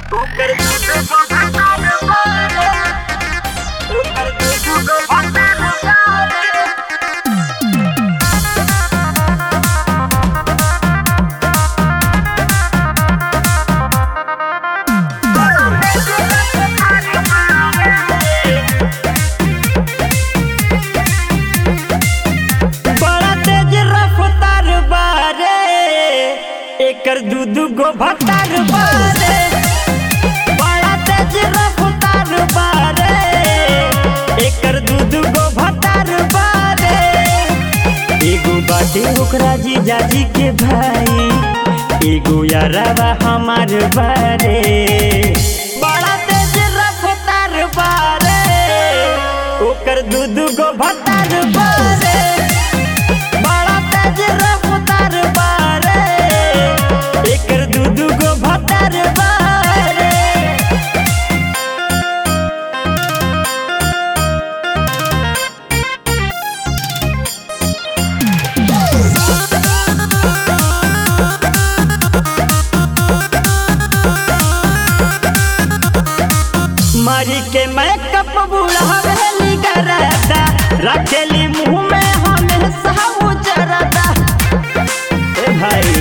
ओकर दूध को भटार बारे ओकर दूध को भटार बारे बड़ा तेज रफ्तार बारे एकर दूध गो भटार बारे बड़ा तेज रफ्तार बारे एकर दूध गो भटार बारे एगो बाटे ओकरा जीजाजी के भाई एगो यारावा हमार बारे बड़ा तेज रफ्तार बारे ओकर दूध गो भटार बारे बड़ा तेज रफ्तार बारे एकर दूध गो भटार बारे मारी के मेकअप बुढ़ावेली गरदा रखेली मुंह में हमेशा उजरदा ए भाई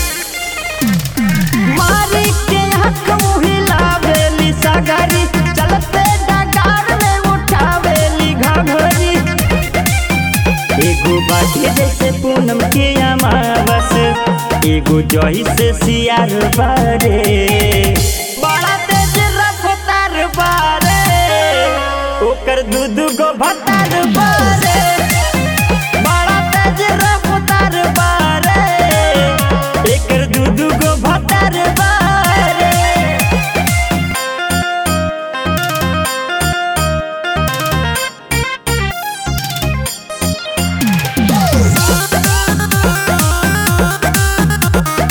मारी के हक हिलावेली सगरी चलते डगार में उठावेली घघरी एगो बाटे जैसे पूनम के अमावस एगो जही से सियार बारे बड़ा तेज रफ्तार बारे ओकर दूध गो भटार बारे बड़ा तेज रफ्तार बारे एकर दूध गो भटार बारे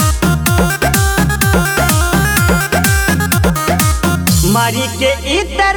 मारी के इतर